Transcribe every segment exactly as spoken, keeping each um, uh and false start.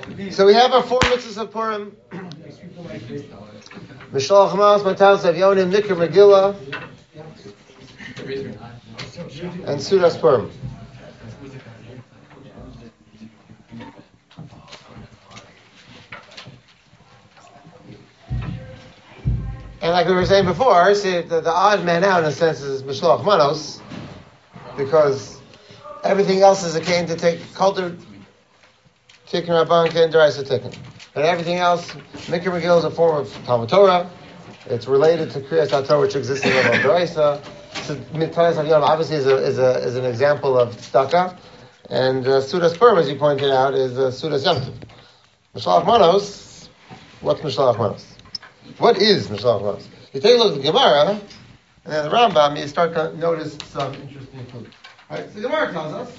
So we have our four mitzvahs of Purim. Mishloach Manos, Matanos Avyonim, Nikra Megillah, and Sudas Purim. And like we were saying before, see, the, the odd man out in a sense is Mishloach Manos, because everything else is a cane to take culture, Tikkun Rabban, Ken Deraisa Tikkun. But everything else, Mikra Megillah is a form of Talmud Torah. It's related to Kriyas HaTorah, which exists in the level of Deraisa. So Mitanis Avyonim obviously is a, is a is an example of tzedakah, and uh, Sudas Purim, as you pointed out, is uh, Sudas Yom Tov. Mishloach Manos, what's Mishloach Manos? What is Mishloach Manos? You take a look at the Gemara, and then the Rambam, you start to notice some interesting clues. Right, so the Gemara tells us,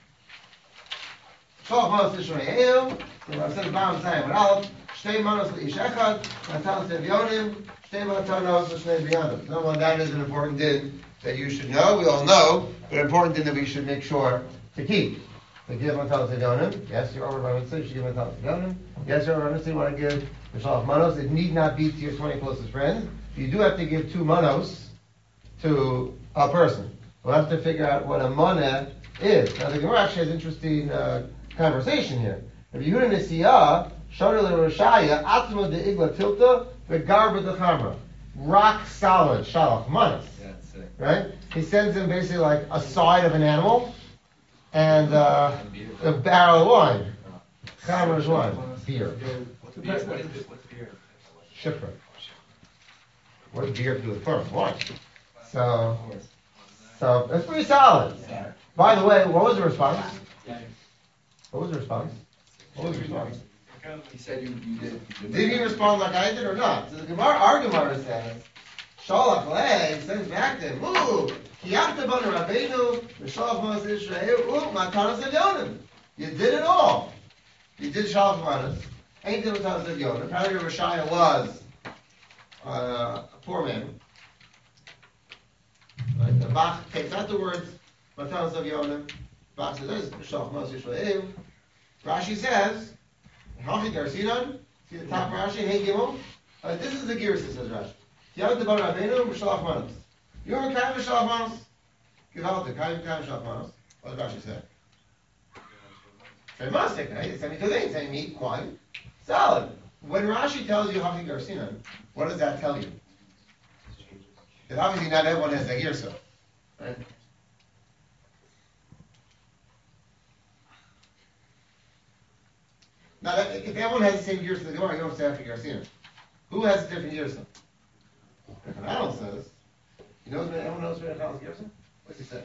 Mishloach Manos Yisrael, the Rav says, Bam Tzayim Aleph, Shtei Manos L'Ish Echad, Matanos Avyonim, Shtei Matanos L'Shnei B'Yadim. Number one, that is an important din that you should know. We all know, but an important din that we should make sure to keep. To give Matanos Avyonim. Yes, you're over by mitzvah, you should give Matanos Avyonim. Yes, you're over by mitzvah, you want to give Mishloach Manos. It need not be to your twenty closest friends. You do have to give two manos to a person. We'll have to figure out what a moneh is. Now the Gemara actually has interesting uh, conversation here. If Yehuda Nesiyah, Shadar LeRoshaya, Atma de Igla Tilta, Vegarba de Chamra. Rock solid Shalach Manos. Right? He sends him basically like a side of an animal and uh, a barrel of wine. Chamra is wine. Beer. What's beer? What is this? What's beer? Shifra. What does beer have to do with Purim? Wine. So, so that's pretty solid. By the way, what was the response? What was the response? What was the response? He said you, you did. You did he respond like I did or not? So the Gemara, our Gemara says, Shalach Leh, sends back to him, Ooh, Kiyachta Banu Rabbeinu, Mishloach Manos Yisrael, Ooh, Matanos Avyonim. You did it all. You did Shalach Manos. Ain't there Matanos Avyonim. Apparently Rishaya was uh, a poor man. Right? The Bach takes out the words Matanos Avyonim. Bach says, this is Mishloach Manos Yisrael. Rashi says, Hachi Garsinan, see the top Rashi, Hey Gimel. Uh, this is the Girsa, says Rashi. Yavut Bar Rabbeinu, Mishloach Manos. You're a kind of Mishloach Manos? Give out the kind of Mishloach Manos. What does Rashi say? Very mastic, right? It's saying two things, saying meat, wine, salad. When Rashi tells you Hachi Garsinan, what does that tell you? That obviously not everyone has a Girsa. Right? Now, if everyone has the same years as the Gemara, you don't say after Garcia. Who has a different years? Rechanal says. You know, everyone knows Rechanal's years? What's he say?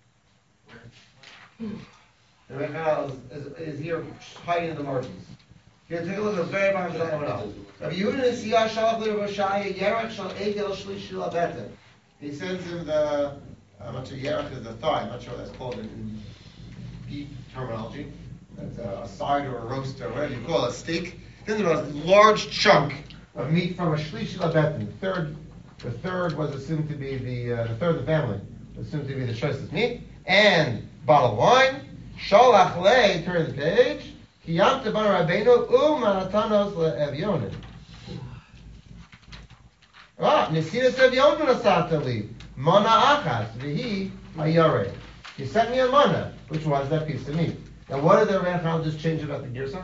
The Rechanal is, is, is here hiding in the margins. Here, take a look at the very bottom of the Rechanal. Rabbi Yehuda Nesiyah Shalach LeRoshaya Yerach Shal Egel Shlish Shel Abeten. He sends him the, I'm not sure, Yerach is the thigh, I'm not sure what that's called in, in beef terminology. That's a, a side or a roast or whatever you call it, a steak. Then there was a large chunk of meat from a shlish labetin. The third, the third was assumed to be the uh, the third of the family was assumed to be the choicest meat, and bottle of wine. Shalach lei, turn the page. Kiyamta bar Rabbeinu u'manatanos le'evyonim. Ah, nesinas evyonim nasata li mana achas v'hi ayare. You sent me a mana, which was that piece of meat. Now, what did the Rechanal just change about the Girsa?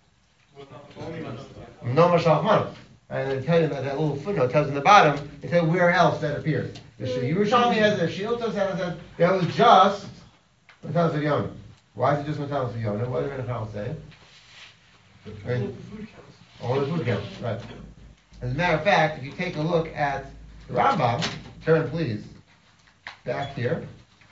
No Mishloach Manos. And they tell you that that little footnote tells in the bottom, it says where else that appears. The Yerushalmi has the Shiltos says that was just Matanos Avyonim. Why is it just Matanos Avyonim? What did the Rechanal say? Right? All the food counts, right. As a matter of fact, if you take a look at the Rambam, turn please back here.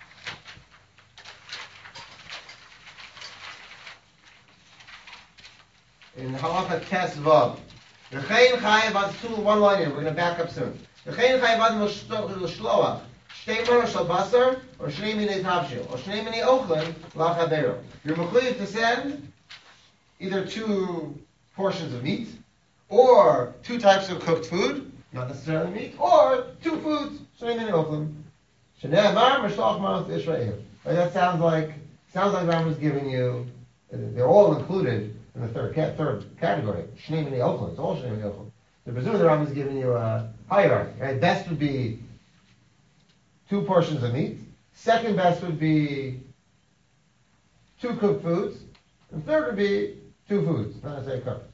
In Halacha Tes Vav. V'chein chayev ad two, one line in. We're going to back up soon. V'chein chayev ad l'shloach. Shtei manos shel basar, or shnei minei tavshil, or shnei minei ochlin lachabero. You're mechuyev to send either two portions of meat, or two types of cooked food, not necessarily meat, or two foods, shnei minei ochlin. Shnei amar mishloach manos Israel. That sounds like sounds like Ram was giving you. They're all included. in the third cat, third category. Shnei Minei Ochel, it's all Shnei Minei Ochel. So presumably the Rambam is giving you a hierarchy. Right? Best would be two portions of meat. Second best would be two cooked foods. And third would be two foods, not necessarily cooked.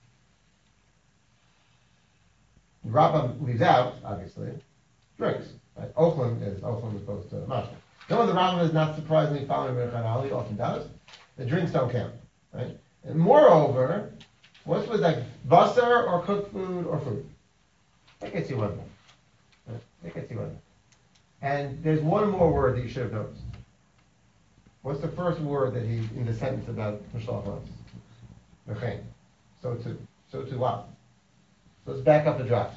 The Rambam leaves out, obviously, drinks. Right? Ochlim is Ochlim opposed to mashma. No, the Rambam is not surprisingly following Reb Chananel, he often does. The drinks don't count. Right? And moreover, what's with like basar or cooked food or food? That gets you one more. Right? That gets you one more. And there's one more word that you should have noticed. What's the first word that he, in the sentence about Mishlach Manos? Mechain. So too. So too what? So let's back up the drop.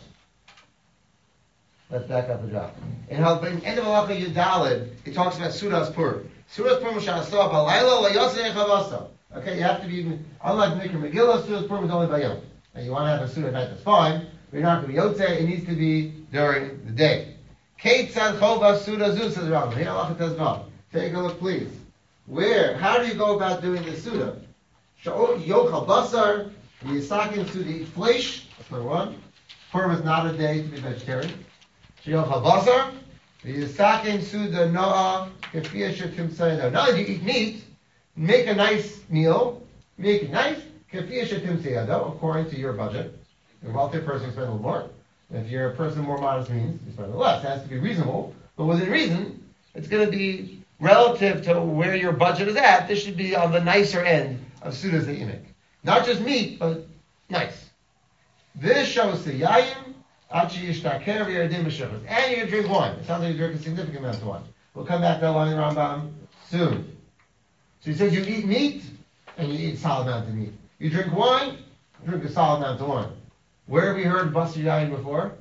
Let's back up the drop. In how in end of Halacha Yudalid, he talks about Sudas Pur. Sudas Pur Mishasah Balayla La Yosei Chavasa. Okay, you have to be unlike Mikra Megillah. Sudas Pur is only by Yom. And you want to have a Suda at night, that's fine. But you're not going to be Yotzei. It needs to be during the day. Kate Tzad Chova Suda Zu says Rambam. Here Halacha Tezvav. Take a look, please. Where? How do you go about doing the Suda? Yochal Basar. Yisakin Suda eat flesh. That's number one. Purim is not a day to be vegetarian. Yochal Basar. Yisakin Suda Noah. Kefiyah Shetim Sayada. Not only do you eat meat, make a nice meal. Make it nice. Kefiyah Shetim Sayada, according to your budget. You're a wealthy person, you spend a little more. If you're a person of more modest means, you spend a little less. It has to be reasonable. But within reason, it's going to be relative to where your budget is at. This should be on the nicer end of sudas that you make. Not just meat, but nice. This shows the yayim, achi yishtaker v'yardim b'shechus. And you're going to drink wine. It sounds like you drink a significant amount of wine. We'll come back to that line in Rambam soon. So he says you eat meat, and you eat a solid amount of meat. You drink wine, drink a solid amount of wine. Where have we heard Basar Yayin before?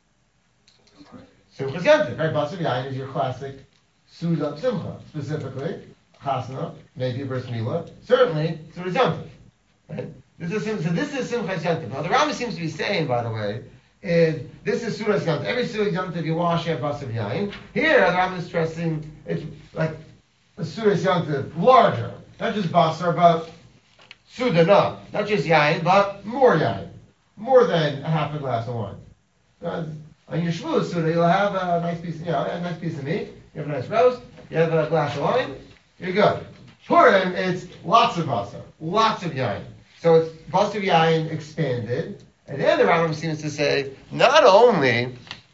Simchas Yom Tov, right? Basar Yayin is your classic Suda Simcha, specifically Chasna, maybe Bris Milah, certainly Suda Yom Tov. Right? This is so. This is Simchas Yom Tov. Now the Rambam seems to be saying, by the way, is this is Suda Yom Tov. Every Suda Yom Tov you wash, you have Basar Yayin. Here, the Rambam is stressing it's like a Suda Yom Tov larger, not just Basar, but Suda, no, not just Yayin, but more Yayin. More than a half a glass of wine. Uh, on your Shavuot Suda, you'll have a nice piece, you know, a nice piece of meat. You have a nice roast. You have a glass of wine. You're good. Purim, it's lots of basar, lots of yain. So it's basar yain expanded. And then the Rambam seems to say, not only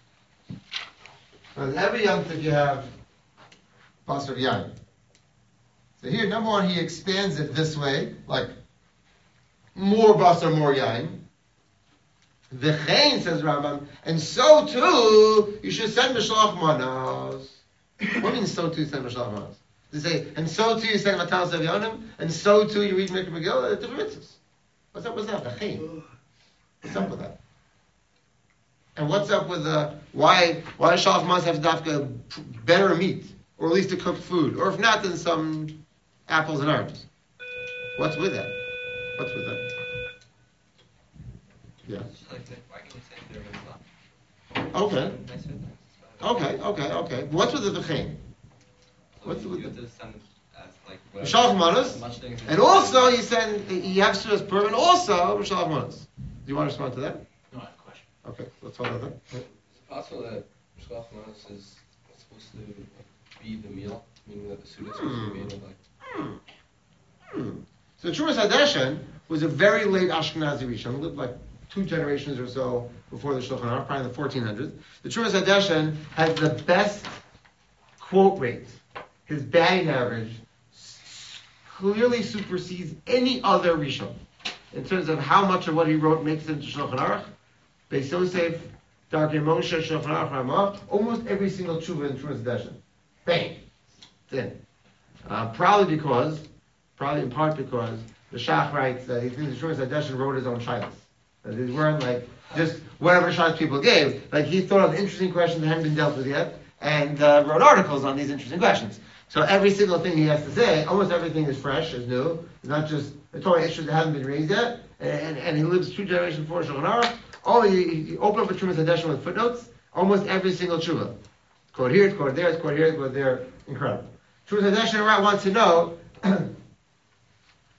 on every yom tov you have basar yain. So here, number one, he expands it this way, like more basar, more yain. V'chein, says Rambam, and so too, you should send Mishlach Manos. What means so too send Mishlach Manos? They say, and so too you send Matanos Avyonim, and so too you read Mikra Megillah, different mitzvahs. What's up with that? V'chein. What's up with that? And what's up with the, why, why does Shalach Manos have dafka better meat, or at least a cooked food, or if not, then some apples and oranges? What's with that? What's with that? Yeah. Okay. Okay, okay, okay. What's with the v'chein? What's with the Shalach Manos? And also, you said you have Sudas Purim, and also Shalach Manos. Do you want to respond to that? No, I have a question. Okay, let's talk about that. Is it possible that Shalach Manos is supposed to be the meal, meaning that the Suda is supposed to be made of like? Hmm. Hmm. So Trumas Hadeshen was a very late Ashkenazi Rishon, lived like two generations or so before the Shulchan Aruch, probably in the fourteen hundreds. The Trumas Hadeshen has the best quote rate. His batting average clearly supersedes any other Rishon in terms of how much of what he wrote makes it into Shulchan Aruch. Beis Yosef, Darkei Moshe, Shulchan Aruch, Ramah, almost every single tshuva in Trumas Hadeshen. Bang! It's in. Uh, probably because, probably in part because the Shach writes that he thinks the Trumas Hadeshen wrote his own shilas. That these weren't like just whatever shilas people gave. Like he thought of interesting questions that hadn't been dealt with yet, and uh, wrote articles on these interesting questions. So every single thing he has to say, almost everything is fresh, is new. It's not just the Torah issues that haven't been raised yet. And, and, and he lives two generations before Shulchan Aruch. Oh, you, you open up a Trumas Hadeshen with footnotes. Almost every single tshuva. It's quote here, it's quote there, it's quote here, it's quote there. Incredible. Trumas Hadeshen wants to know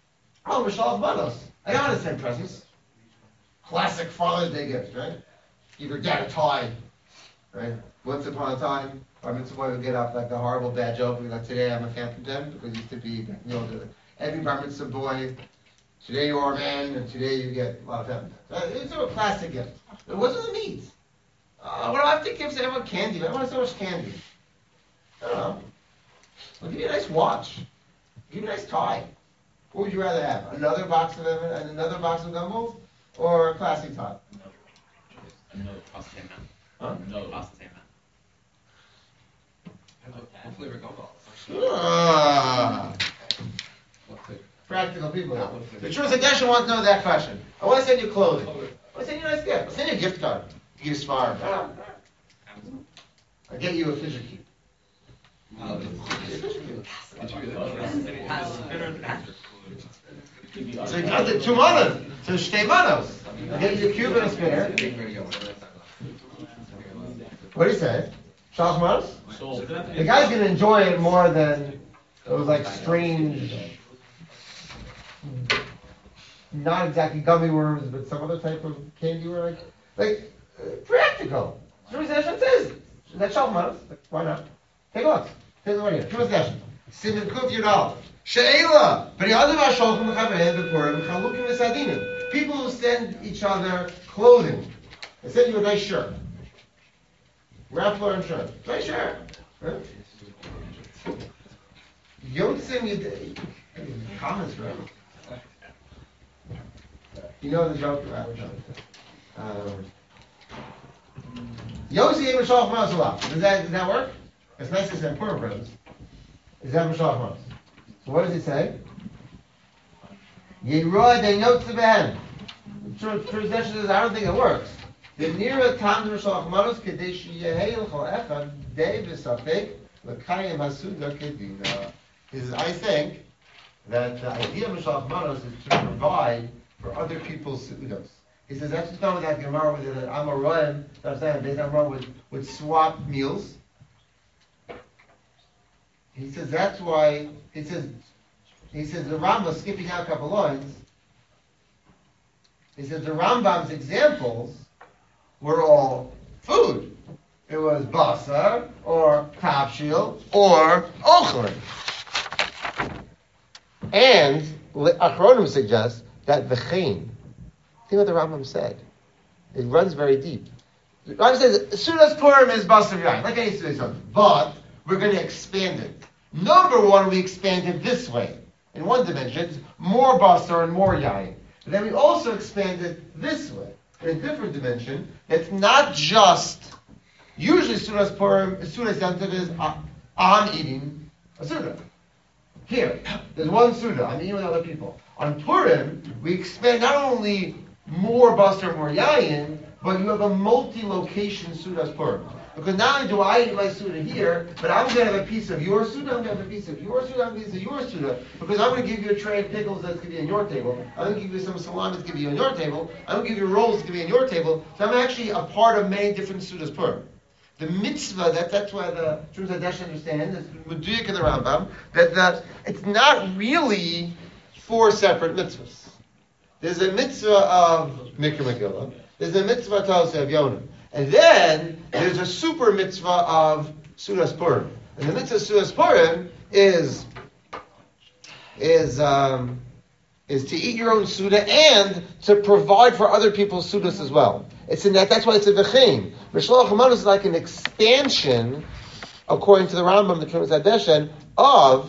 Oh, Mishalach Manos. I don't want to send presents. Classic Father's Day gift, right? Give your dad a tie, right? Once upon a time, our mitzvah boy would get up like the horrible bad joke, like today I'm a phantom gem, because it used to be, you know, the, every bar mitzvah boy, today you are a man, and today you get a lot of phantom gems. Uh, it's a classic gift. It wasn't the meat. Uh, what do I have to give everyone candy? I don't want so much candy. I don't know. I'll give you a nice watch. I'll give you a nice tie. What would you rather have? Another box of another box of gumballs, or a classic tie? No, cost the same amount. Huh? No, cost the same amount. What flavor gumball? Ah, What flavor? practical people. The Truth Edition wants to know that question. I want to send you clothing. I want to send you a nice gift. I'll send you a gift card. You get a smart. I'll get you a fidget cube. Oh, the- So you got the two manos, so shtei manos. I'll get you a cube and a spinner. What do you say? Shalach manos? Sold. The guy's gonna enjoy it more than those like strange, not exactly gummy worms, but some other type of candy were like, like uh, practical. Truth Edition says that shalach manos. Like, why not? Take a look. Take a look here. Truth Edition. Siman Kuf Yudal. She'ela. People who send each other clothing. They send you a nice shirt. Ralph Lauren shirt. Nice shirt. Huh? Yotzim Yudei. Comments, right? You know the joke about um, Yossi Yem Shalach Manos. Does that does that work? It's nice to send Purim presents. Is that Shalach Manos? So what does he say? Yeroy de Yotze Behen. Translation says, I don't think it works. The Nira Tam Shalach Manos Kadesh Yeheil Chol Echad Dei V'Safek L'Kayim Hasuda Kedina. He says, I think that the idea of Shalach Manos is to provide for other people's sudos. He says that's just not what that Gemara with the Amoraim. That's not based on Gemara would would swap meals. He says that's why. He says he says the Rambam, skipping out a couple lines. He says the Rambam's examples were all food. It was basar or kavshil or ochlin. And Achronim suggests that the v'chein. Think what the Rambam said. It runs very deep. The Rambam says Sudas Purim is basar yain, like any Sudas something, but we're going to expand it. Number one, we expand it this way. In one dimension, it's more basar and more yain. But then we also expand it this way. In a different dimension, it's not just, usually Sudas Purim, Sudas Yantiv is, uh, I'm eating a Suda. Here, there's one Suda, I'm eating with other people. On Purim, we expand not only more basar and more yain, but you have a multi-location Sudas Purim. Because not only do I eat my Suda here, but I'm going to have a piece of your Suda, I'm going to have a piece of your Suda, I'm going to have a piece of your Suda, because I'm going to give you a tray of pickles that's going to be on your table, I'm going to give you some salami that's going to be on your table, I'm going to give you rolls that's going to be on your table, so I'm actually a part of many different Sudas Purim. The mitzvah, that, that's why the Truth Hadesh understands, it's Meduyik in the Rambam, that the, it's not really four separate mitzvahs. There's a mitzvah of Mikra Megillah, there's a mitzvah of Talsev Yonah, and then there's a super mitzvah of Sudas Purim. And the mitzvah of Sudas Purim is is um, is to eat your own Suda and to provide for other people's Sudas as well. It's in that. That's why it's a v'chein. Mishlach Manos is like an expansion, according to the Rambam, the Trumas Hadeshen, of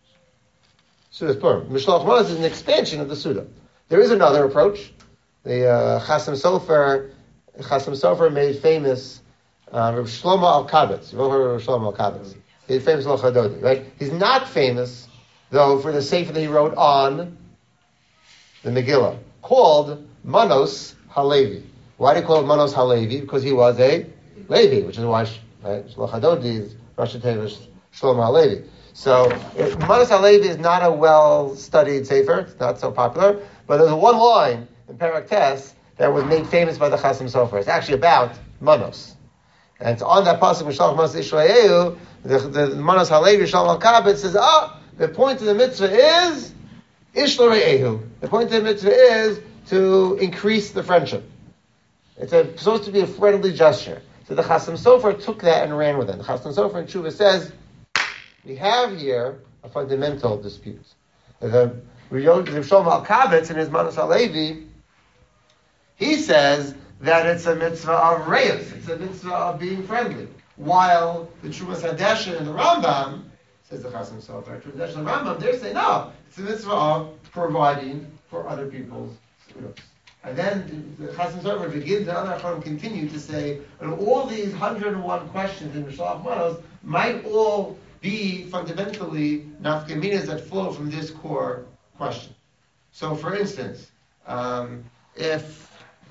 Sudas Purim. Mishlach Manos is an expansion of the Suda. There is another approach. The uh, Chasam Sofer. Chasam Sofer made famous uh, Rav Shlomo Al-Kabetz. You've all heard of Rav Shlomo Al-Kabetz. He's famous Al-Chadodi, right? He's not famous, though, for the sefer that he wrote on the Megillah, called Manos Halevi. Why do you call it Manos Halevi? Because he was a Levi, which is why right? Shlomo Chadodi is Rosh Hashanah Shlomo Halevi. So it, Manos Halevi is not a well-studied sefer. It's not so popular. But there's one line in Perek Tes that was made famous by the Chasam Sofer. It's actually about Manos. And it's on that pasuk, Mishalach Manos Yisraelu, the, the Manos Halevi, Shalom Al-Kabetz says, ah, the point of the mitzvah is Ish l're'ehu. The point of the mitzvah is to increase the friendship. It's a, supposed to be a friendly gesture. So the Chasam Sofer took that and ran with it. The Chasam Sofer in Tshuva says, we have here a fundamental dispute. The Reb Shlomo Alkabetz in his Manos HaLevi, he says that it's a mitzvah of reyus, it's a mitzvah of being friendly. While the Trumas Hadesha and the Rambam, says the Chasam Sofer, Trumas Hadesha and the Rambam, they say no, it's a mitzvah of providing for other people's sudos. And then the Chasam Sofer begins, the other Achronim continue to say, and all these one hundred one questions in Mishlach Manos might all be fundamentally nafkaminas that flow from this core question. So, for instance, um, if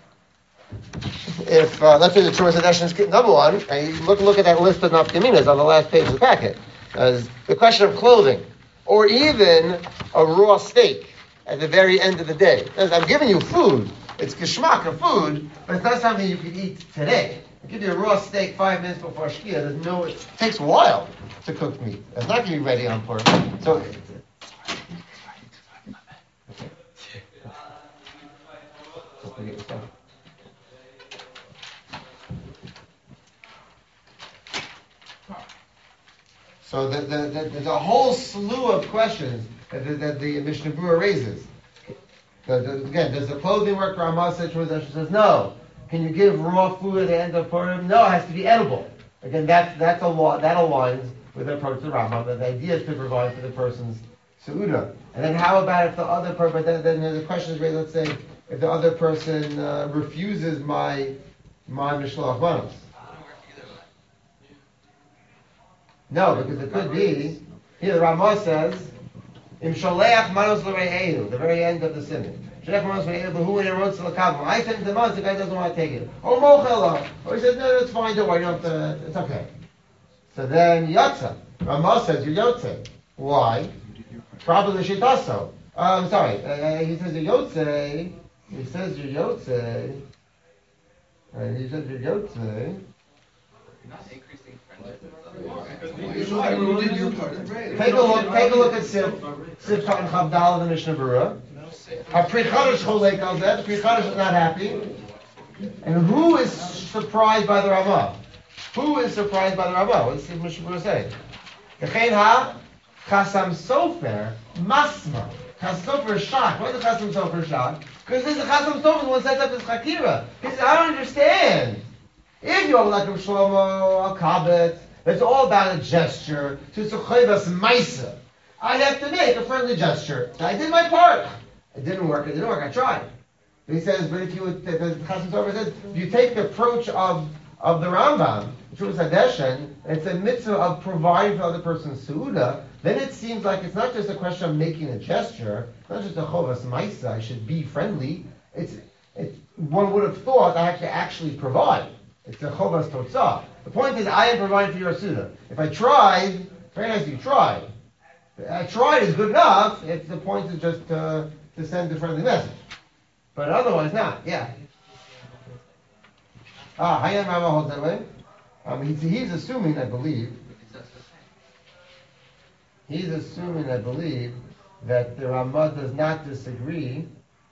if uh, let's say the Trumas Hadesha is number one, and you look look at that list of nafkaminas on the last page of the packet, as the question of clothing, or even a raw steak at the very end of the day. I'm giving you food. It's geschmack of food, but it's not something you can eat today. I give you a raw steak five minutes before Shkia. There's no. It takes a while to cook meat. It's not going to be ready on Purim. So. Okay. So the, the, the, there's a whole slew of questions that the, that the Mishnah Berurah raises. The, the, again, does the clothing work? Ramah says, says no. Can you give raw food at the end of Purim? No, it has to be edible. Again, that's that's a law that aligns with the approach to Rambam. The idea is to provide for the person's seudah. And then how about if the other person? But then, then the question is raised. Let's say if the other person uh, refuses my my mishloach manos. No, because it could be here. The Ramah says, "Im sholeach manos l'rei'ehu," the very end of the simon. I send the manos, the guy doesn't want to take it. Or mochela. Or he says, no, it's fine, don't worry, you don't have to, it's okay. So then Yotza. Ramah says, you're Yotze. Why? Probably Shitaso. Uh, I'm sorry, uh, he says you're Yotze. He says you're Yotze. And he says you're Yotze. Not increasing friendship. Take a look, take a look at Sif, Sif Katan Chavdal of the Mishnah Berurah. Pri Chadash Cholek on that. Pri Chadash is not happy. And who is surprised by the Ramah? Who is surprised by the Ramah? What does the Mishnah Berurah say? Kechen ha Chasam Sofer masma. Chasam Sofer is shocked. Why is the Chasam Sofer shocked? Because this is the Chasam Sofer who sets up this Chakira. He says, I don't understand. If you're like Shlomo Alkabetz, it's all about a gesture to Suchayvas Maisa. I have to make a friendly gesture. I did my part. It didn't work. It didn't work. I tried. But he says, but if you, the Chasam Sofer says, if you take the approach of of the Rambam, Trumas Hadesha, it's a mitzvah of providing for the other person's seudah, then it seems like it's not just a question of making a gesture, it's not just a chovas maisa, I should be friendly. It's, it's one would have thought I have to actually provide. It's a chovas totzah. The point is, I am providing for your seudah. If I tried, very nice you tried. I tried is good enough. If the point is just uh, to send a friendly message, but otherwise not. Yeah. Ah, Hayam Rama holds that way. Um, he's, he's assuming, I believe. He's assuming, I believe, that the Ramah does not disagree.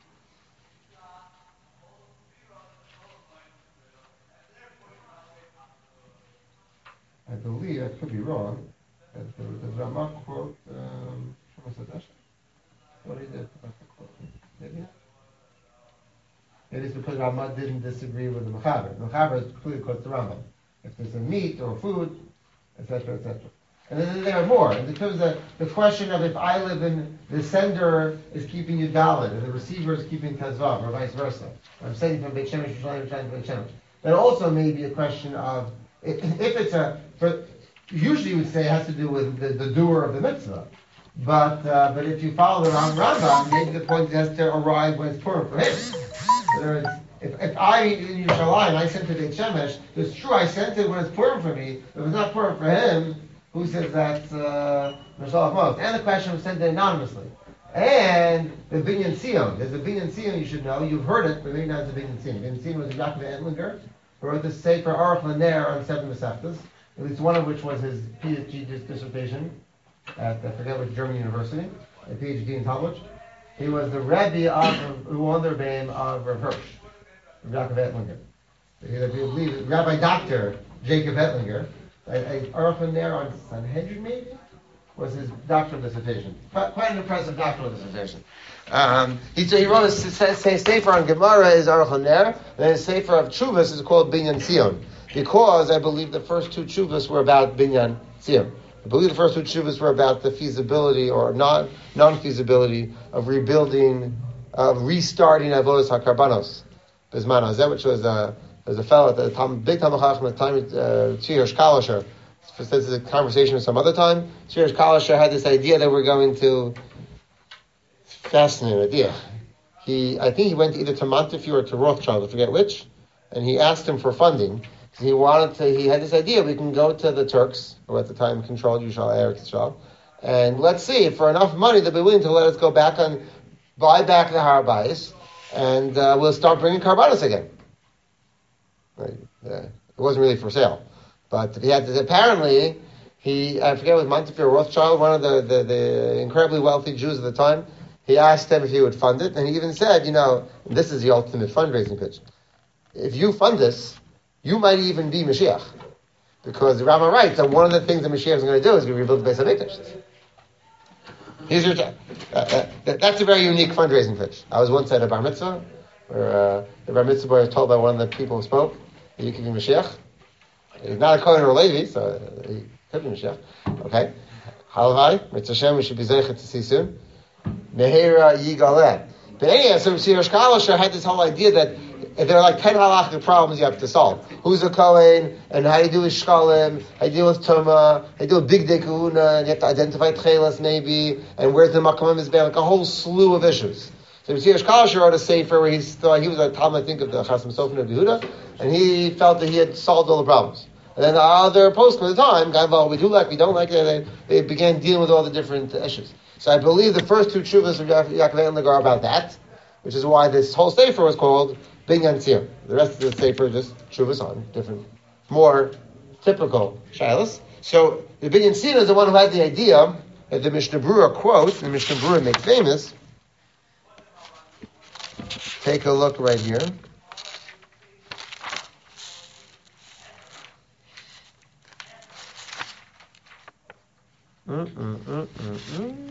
I believe, I could be wrong, that the, the Ramah quote um, Trumas Hadesha. What is it about the quote? Maybe not. It is because Ramah didn't disagree with the Mechaber. The Mechaber clearly quotes the Rambam. If there's a meat or food, et cetera, et cetera. And then there are more. And in terms of the question of if I live in, the sender is keeping you Dalet, and the receiver is keeping Tazvav, or vice versa. I'm sending from Beit Shemesh, Yerushalayim, Yerushalayim, Beit Shemesh. That also may be a question of, if it's a, but usually you would say it has to do with the, the doer of the mitzvah. But uh, but if you follow the Rambam, maybe the point has to arrive when it's Purim for him. If, if I in Yerushalayim, I sent to Beit Shemesh, it's true I sent it when it's Purim for me. If it's not Purim for him, who says that's Mishalach Manos? And the question was sent anonymously. And the Binyan Sion. There's a Binyan Sion you should know. You've heard it, but maybe not the Binyan Sion. Binyan Sion was Yaakov Entlinger, who wrote the Sefer Aruch LaNer on seven Masechtas, at least one of which was his PhD dissertation at, I forget which German university, a PhD in Talmud. He was the Rebbe of who won the name of Rav Hirsch, Jacob Ettlinger. I believe Rabbi Doctor Jacob Ettlinger, a Aruch there on Sanhedrin maybe, was his doctoral dissertation. Quite, quite an impressive doctoral dissertation. Um, he, so he wrote a say, sefer on Gemara is Aruch Ner, and his sefer of Chuvas is called Binyan Zion, because I believe the first two Chuvas were about Binyan Zion. I believe the first two Chuvas were about the feasibility or non non feasibility of rebuilding, of restarting Avodas HaKarbanos. Bismana, is that which was a There's a fellow at the time, big Talmud Chacham at the time, Tzvi Kalisher. This is a conversation some other time. Tzvi Kalisher had this idea that we're going to, fascinating idea. He, I think he went either to Montefiore or to Rothschild, I forget which, and he asked him for funding. He wanted to, he had this idea, we can go to the Turks, who at the time controlled Yishal, Eretz Yisrael, and let's see if for enough money they'll be willing to let us go back and buy back the Har Bayis, and uh, we'll start bringing Karbanos again. Right. Uh, it wasn't really for sale, but he had to, apparently he I forget it was Montefiore Rothschild, one of the, the, the incredibly wealthy Jews at the time. He asked him if he would fund it, and he even said, you know, this is the ultimate fundraising pitch. If you fund this, you might even be Mashiach, because the Rambam writes that one of the things that Mashiach is going to do is going to rebuild the Beis Hamikdash. Here's your uh, uh, that's a very unique fundraising pitch. I was once at a bar mitzvah where uh, the bar mitzvah boy was told by one of the people who spoke, you can be Mashiach. He's not a Kohen or a Levi, so he could be Mashiach. Okay. Halavai, Mitzvah Shem, we should be zeichet to see soon. Mehera Yigaleh. But anyway, so Tzvi Kalisher had this whole idea that there are like ten halachic problems you have to solve. Who's a Kohen, and how do you do with Shkalim, how do you deal with Tumah, how do you do with Big Day Kahuna, and you have to identify Tchelas maybe, and where's the Makom Mizbeach, like a whole slew of issues. So Tzvi Kalisher wrote a sefer where he thought he was a Talmud, I think, of the Chasam Sofen of Yehuda, and he felt that he had solved all the problems. And then the other posts at the time, well, we do like, we don't like it, they, they began dealing with all the different issues. So I believe the first two Chuvas of Yaakov Ettlinger are about that, which is why this whole sefer was called Binyan Zion. The rest of the sefer is just Chuvas on different, more typical shilas. So the Binyan Zion is the one who had the idea that the Mishnah Berurah quotes, the Mishnah Berurah makes famous. Take a look right here. Mm, mm, mm, mm, mm.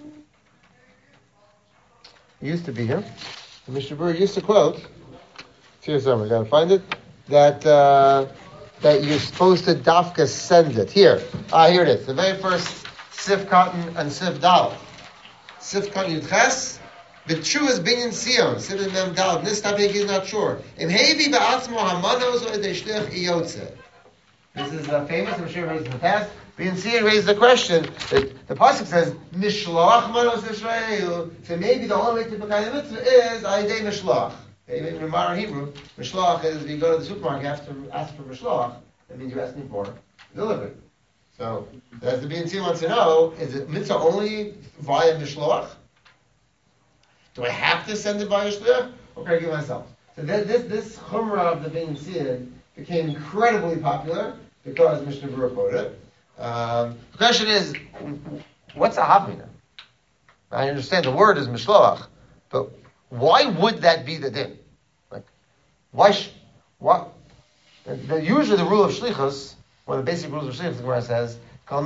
It used to be here. The Mishnah Berurah used to quote, it's here somewhere, gotta find it, that uh, that you're supposed to dafka send it. Here. Ah, here it is. The very first Sif Cotton and Sif Dal. Sif Cotton Yudches, the true is Binyan Zion. Sif Mem Dal. This topic is not sure. Im Hevi Ba'atzmo Hamanos or the Shlich Iyotze. This is uh, famous, I'm sure raised in the past. Binyan Zion raised the question that the pasuk says Mishloach Manos Israel. So maybe the only way to become a mitzvah is Aydei Mishloach. Even in modern Hebrew, Mishloach is if you go to the supermarket you have to ask for Mishloach. That means you're asking for delivery. So as the Binyan Zion wants to know, is it mitzvah only via Mishloach? Do I have to send it via Shliach, or can I give myself? So this this, this chumrah of the Binyan Zion became incredibly popular because Mishnah Berurah quoted it. Um, the question is, what's a havmina? I understand the word is mishloach, but why would that be the din? Like, why? Sh- what? The, usually, the rule of shlichus, one of the basic rules of shlichus, the Gemara says,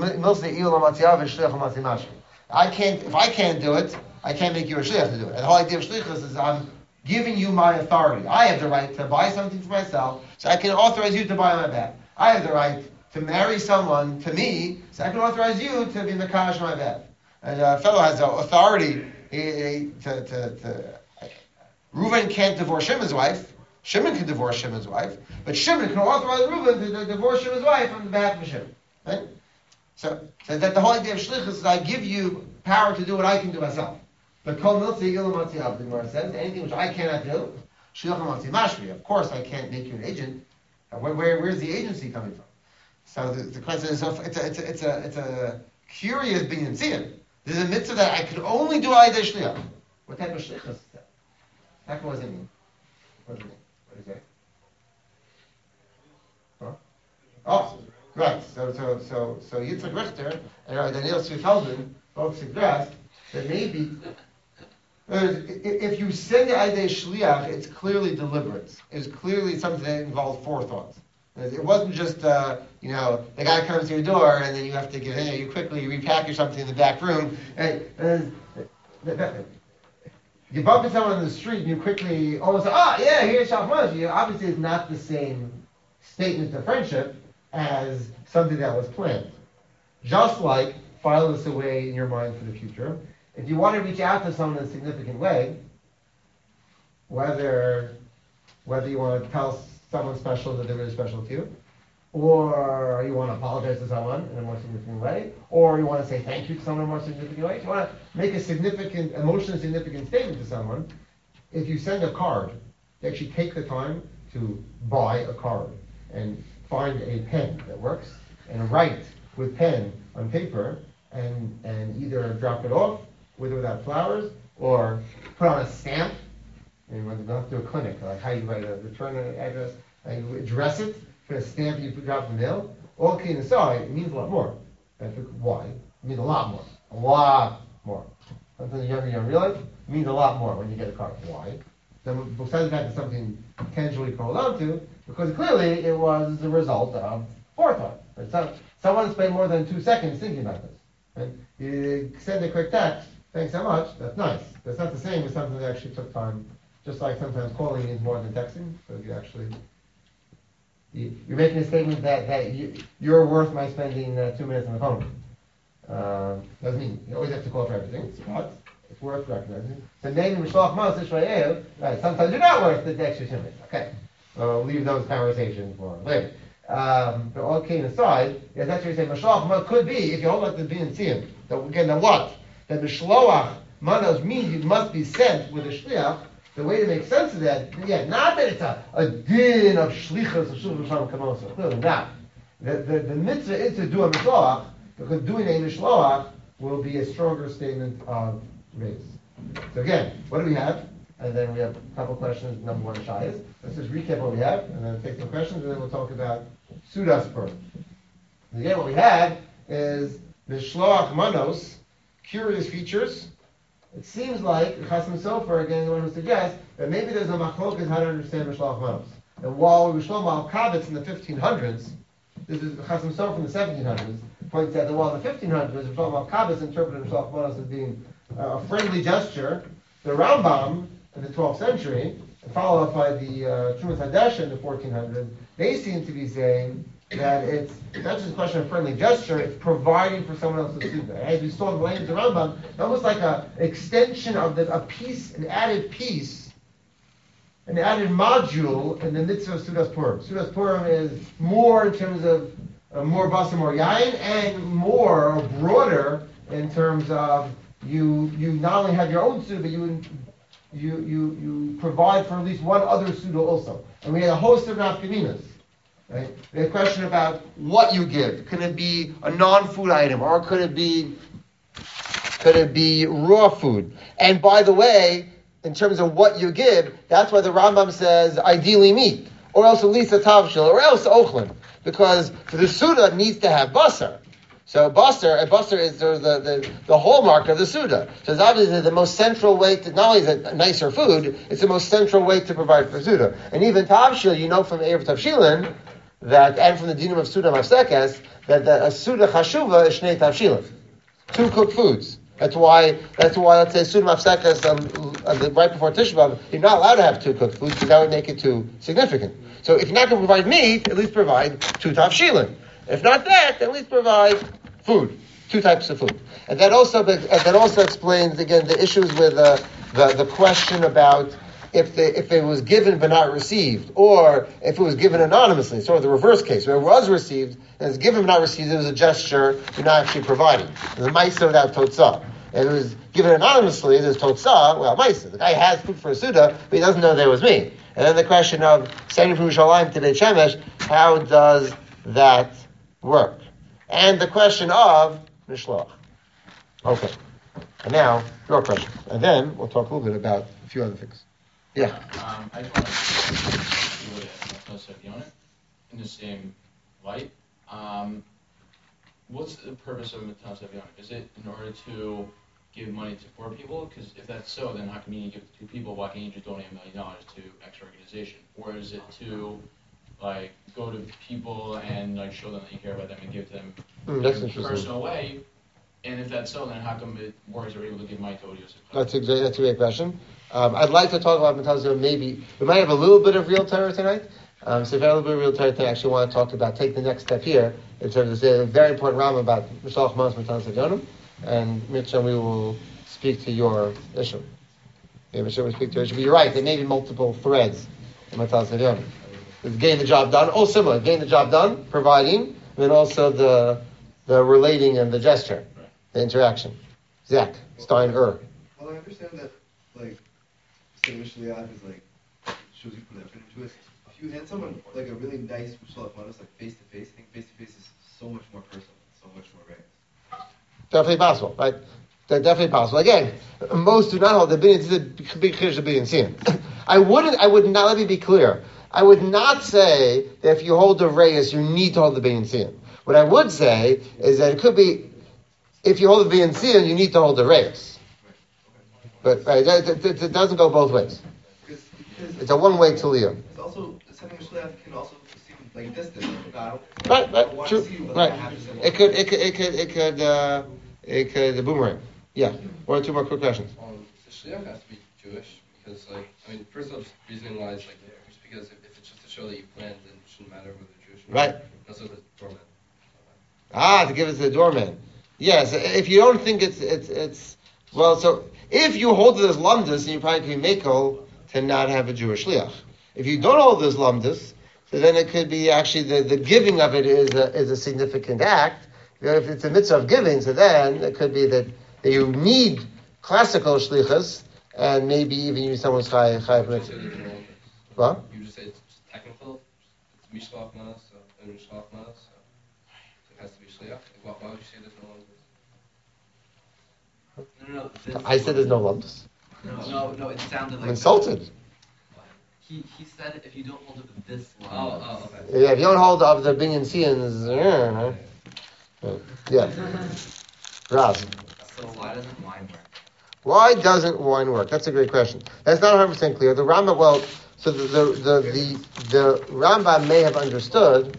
I can't. If I can't do it, I can't make you a shliach to do it. And the whole idea of shlichus is I'm giving you my authority. I have the right to buy something for myself, so I can authorize you to buy on my behalf. I have the right to marry someone to me, so I can authorize you to be mekadosh my behalf. And a fellow has the authority he, he, to, to, to Reuven can't divorce Shimon's wife. Shimon can divorce Shimon's wife, but Shimon can authorize Reuven to, to divorce Shimon's wife on behalf of Shimon. Right? So, so that the whole idea of shlichus is I give you power to do what I can do myself. But kol miltzi ilu matzi av, the Gemara says, anything which I cannot do, shlichus matzi mashvi. Of course, I can't make you an agent. Where, where where's the agency coming from? So the, the question is, it's a, it's a, it's a, it's a curious Binyan Zion. There's a mitzvah that I can only do al yedei shliach. What type of shlichus is that? What does it mean? What does it mean? What is that? Huh? Oh, right. So, so, so, so Yitzchak Richter and uh, Daniel Tzvi Feldman both suggest that maybe If you send it as a shliach, it's clearly deliberate. It's clearly something that involves forethought. It wasn't just, uh, you know, the guy comes to your door and then you have to get in. You quickly repackage something in the back room. And, and you bump into someone in the street and you quickly almost say, oh, yeah, here's Shachmash. You obviously, it's not the same statement of friendship as something that was planned. Just like file this away in your mind for the future. If you want to reach out to someone in a significant way, whether whether you want to tell someone special that they're really special to you, or you want to apologize to someone in a more significant way, or you want to say thank you to someone in a more significant way, if you want to make a significant, emotionally significant statement to someone, if you send a card, you actually take the time to buy a card and find a pen that works and write with pen on paper and, and either drop it off with or without flowers, or put on a stamp. And when you go to a clinic, like how you write a return address, and you address it, put a stamp, you put drop in the mail. All kidding aside, it means a lot more. Why? It means a lot more. A lot more. Sometimes younger you don't realize, it means a lot more when you get a card. Why? Then besides the fact it's something tangible you can hold on to, because clearly it was the result of forethought. So, someone spent more than two seconds thinking about this. And you send a quick text, thanks so much, that's nice. That's not the same as something that actually took time. Just like sometimes calling is more than texting. So you actually, you, you're making a statement that, that you, you're worth my spending uh, two minutes on the phone. Uh, doesn't mean you always have to call for everything, but it's worth recognizing. So maybe Mishloach Manos Israel, right, sometimes you're not worth the extra two minutes. Okay, so we'll leave those conversations for later. Um, but all kidding aside, yes, that's what you say. Mishloach Manos could be, if you hold like the bin and see him, that again, the what? That Mishloach Manos means it must be sent with a shliach. The way to make sense of that, yeah, not that it's a, a din of shlichus of shulchan shalom kamosa, clearly not. The, the, the mitzvah is to do a mishloach, because doing a mishloach will be a stronger statement of race. So again, what do we have? And then we have a couple questions, number one, shayas. Let's just recap what we have, and then take some questions, and then we'll talk about Sudas Pur. Again, what we have is mishloach manos, curious features. It seems like Chasam Sofer, again, the one who suggests that maybe there's a machlokas how to understand Mishloach Manos. And while Shlomo Al-Kavitz in the fifteen hundreds, this is Chasam Sofer from the seventeen hundreds, points out that while in the fifteen hundreds, Shlomo Al-Kavitz interpreted Mishloach Manos as being uh, a friendly gesture, the Rambam in the twelfth century, followed up by the uh, Trumas Hadesha in the fourteen hundreds, they seem to be saying that it's not just a question of friendly gesture, it's providing for someone else to do that. As we saw in the language of the Rambam, almost like an extension of the, a piece, an added piece, an added module in the mitzvah of Sudas Purim. Sudas Purim is more in terms of uh, more basar, more yain, and more, or broader, in terms of you you not only have your own suda, but you you you you provide for at least one other suda also. And we had a host of nafkaminas. Right? The question about what you give. Could it be a non-food item, or could it be could it be raw food? And by the way, in terms of what you give, that's why the Rambam says ideally meat, or else at least a tavshil, or else ochlin, because for the suda it needs to have basar. So basar, a basar is the, the, the hallmark of the suda. So it's obviously the most central way to, not only is it nicer food, it's the most central way to provide for suda. And even tavshil, you know from Erev Tavshilin, that, and from the dinam of Suda Mafsekes, that, that a Suda Chashuva is Shnei Tavshilim. Two cooked foods. That's why, that's why, let's say, Suda Mafsekes, um, uh, right before Tisha B'Av, you're not allowed to have two cooked foods, because that would make it too significant. So if you're not going to provide meat, at least provide two Tavshilim. If not that, at least provide food. Two types of food. And that also, that also explains, again, the issues with uh, the, the question about If, the, if it was given but not received, or if it was given anonymously, sort of the reverse case, where it was received, and it's given but not received, it was a gesture, you're not actually providing. There's a maisa without totzah. If it was given anonymously, there's totzah, well, maisa. The guy has food for a suda, but he doesn't know there was me. And then the question of sending from Yerushalayim to Beit Shemesh, how does that work? And the question of Mishloach. Okay. And now, your question. And then we'll talk a little bit about a few other things. Yeah. Um, I just want to do it in the same light. Um, what's the purpose of Matas Avionik? Is it in order to give money to poor people? Because if that's so, then how come you give it to two people? Why can't you just donate a million dollars to X organization? Or is it to like go to people and like show them that you care about them and give them Mm, that's in a interesting. personal way? And if that's so, then how come it, warriors are able to give money to odious? That's a great, that's a great question. Um, I'd like to talk about Mental maybe. We might have a little bit of real terror tonight. Um, so if you have a little bit of real terror tonight, I actually want to talk about, take the next step here in terms of saying a very important Rama about Mishalach Manos Mental Yonam. And Mitchell, we will speak to your issue. Yeah, Mitchell will speak to your issue. But you're right, there may be multiple threads in Mental Yonam. It's getting the job done. Oh, similar. Getting the job done, providing, and then also the the relating and the gesture, the interaction. Zach, Stein, Ur. Well, I understand that, like, saying Shliach is like, shows you put effort into it. If you hand someone, like, a really nice Mishalach Manos, like, face to face, I think face to face is so much more personal, so much more rare. Definitely possible, right? That's definitely possible. Again, most do not hold the binyan. This is a big chiddush of binyan siyum. I wouldn't, I would not, let me be clear. I would not say that if you hold the reyes, you need to hold the binyan siyum. What I would say is that it could be, if you hold the binyan siyum, you need to hold the reyes. But right, it, it, it doesn't go both ways. Because, because It's a one-way taliyah. it's also, sending a Shliach can also seem, like, distant. Like, I don't, Right, I right, want true. to see you, but like, I Right. have to send It could, it could, it could, it could, uh, it could, the boomerang. Yeah. One or two more quick questions. Um, the shliach has to be Jewish because, like, I mean, first off, reasoning wise, like, just because if, if it's just to show that you planned, then it shouldn't matter whether they're Jewish or Right. not. Also, the doorman. Ah, to give it to the doorman. Yes, if you don't think it's, it's, it's, well, so, if you hold it as lumdus, then you probably can be makel to not have a Jewish shliach. If you don't hold it as lumdus, so then it could be actually the, the giving of it is a, is a significant act. You know, if it's a mitzvah of giving, so then it could be that, that you need classical shlichus, and maybe even use someone's chay, chay You just say mitzvah. there's no one. What? You just say it's just technical. It's Mishlach Manos so, and Mishlach Manos, so it has to be shliach. Like, why, why would you say there's no one? No, no, no. This, I said there's no lumdus. No, no, no. It sounded like I'm insulted. He he said if you don't hold it with this line. Oh, oh, okay. Yeah, if you don't hold of the binyan siyans, uh, yeah. Raz. So why doesn't wine work? Why doesn't wine work? That's a great question. That's not one hundred percent clear. The Rambam, well, so the the the the, the Rambam may have understood.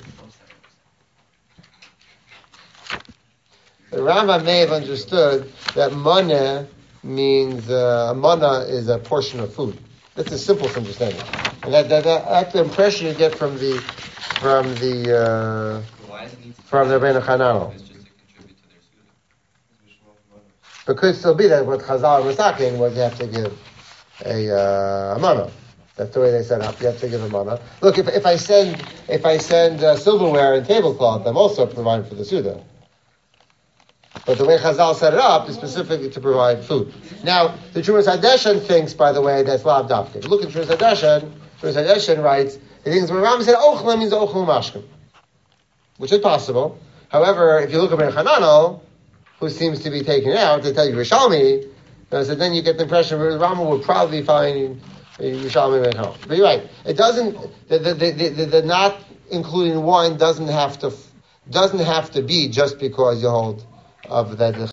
The Rambam may have understood that mana means uh, mana is a portion of food. That's a simple understanding, and that, that, that that's the impression you get from the from the uh, Why does it need to from the Rebbeinu Chananel. It's just to contribute to their suda. But it could still be that what Chazal was talking was you have to give a uh, a mana. That's the way they set up. You have to give a mana. Look, if if I send if I send uh, silverware and tablecloth, I'm also providing for the Suda. But the way Chazal set it up is specifically to provide food. Now, the Trumas Hadeshen thinks, by the way, that's Lav Dafke. Look at Trumas Hadeshen. Trumas Hadeshen writes, he thinks when Rambam said Ochla means Ochlu Mashkim, which is possible. However, if you look at Ben Hananel, who seems to be taken out, to tell you Rishalmi, uh, so then you get the impression that Rambam would probably find Rishalmi Ben Hananel. But you're right. It doesn't, the, the, the, the, the not including wine doesn't have to, doesn't have to be just because you hold of that